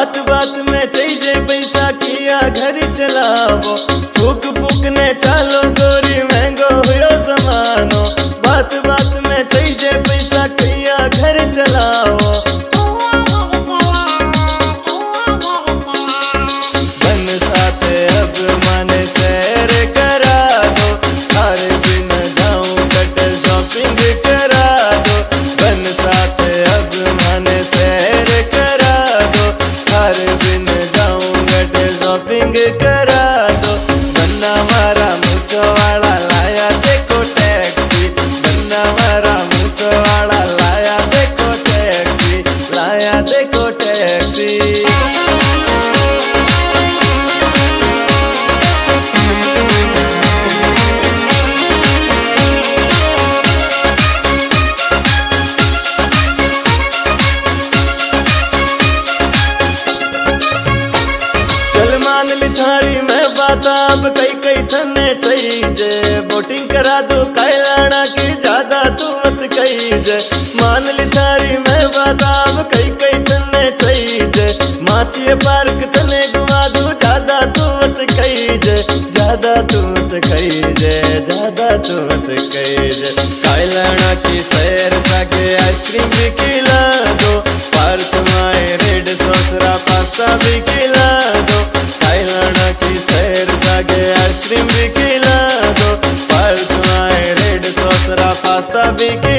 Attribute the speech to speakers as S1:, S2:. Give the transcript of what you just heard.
S1: बात बात में चाहिए पैसा किया घर चलावो, फूक फूक ने चालो गोरी महंगो हुयो जमानो। बात बात में चाहिए पैसा किया घर चलाओ, बन साथ अब माने सैर करा दो, हर दिन जाऊं कटल शॉपिंग करा दो। बन साथ अब माने सैर करा दो, हर दिन जाऊं कटल शॉपिंग करा दो। बन्ना मारा मुझो वाला लाया देखो टैक्सी, बन्ना मारा मुझो वाला लाया देखो टैक्सी, लाया देखो टैक्सी। मान ली थारी मैं बात अब कई कई थने चाहिए, बोटिंग करा दो कैलाना की ज्यादा तू मत कहीजे। मान ली थारी मैं बात अब कई कई थने चाहिए, माचिए पार्क थने घुमा दू ज्यादा तू मत कहीजे, ज्यादा तू मत कहीजे, ज्यादा तू मत कहीजे। कैलाना की सैर सागे आइसक्रीम भी खिला दो, पार्क में रेड सॉस पास्ता भी खिला दो। कैलाना की सैर सागे आइसक्रीम भी खिला दो, पार्क में रेड सॉस पास्ता भी खिला